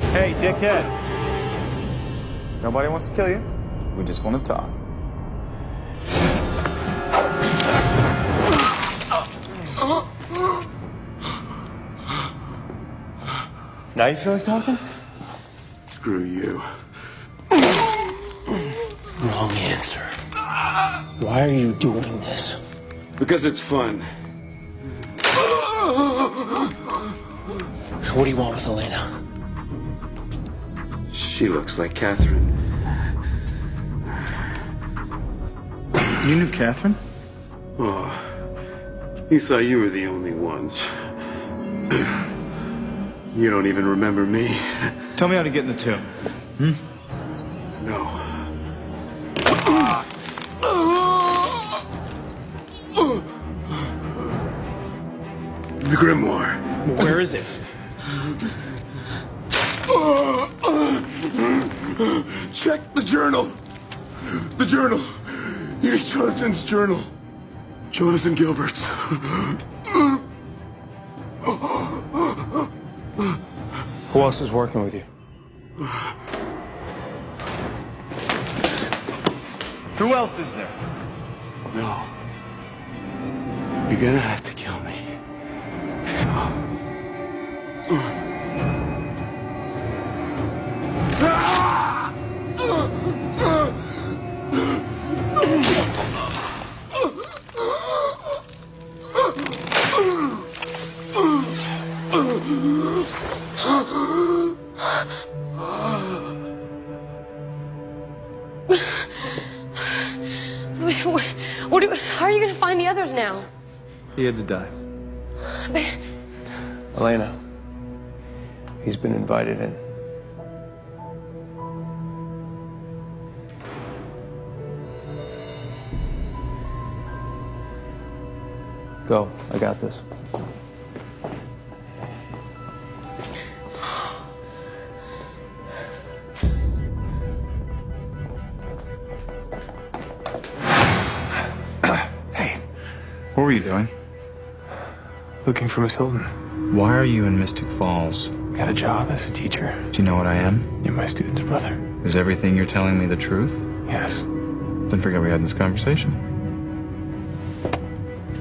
Hey, dickhead. Nobody wants to kill you. We just want to talk. Now you feel like talking? Screw you. Wrong answer. Why are you doing this? Because it's fun. What do you want with Elena? She looks like Catherine. You knew Catherine? Oh, you thought you were the only ones. You don't even remember me. Tell me how to get in the tomb. No. The Grimoire. Where is it? Check the journal. The journal. You need Jonathan's journal. Jonathan Gilbert's. Who else is working with you? Who else is there? No. You're gonna have to kill me. How are you going to find the others now? He had to die. Elena. He's been invited in. Go. I got this. What were you doing? Looking for Miss Hilton. Why are you in Mystic Falls? Got a job as a teacher. Do you know what I am? You're my student's brother. Is everything you're telling me the truth? Yes. Then forget we had this conversation.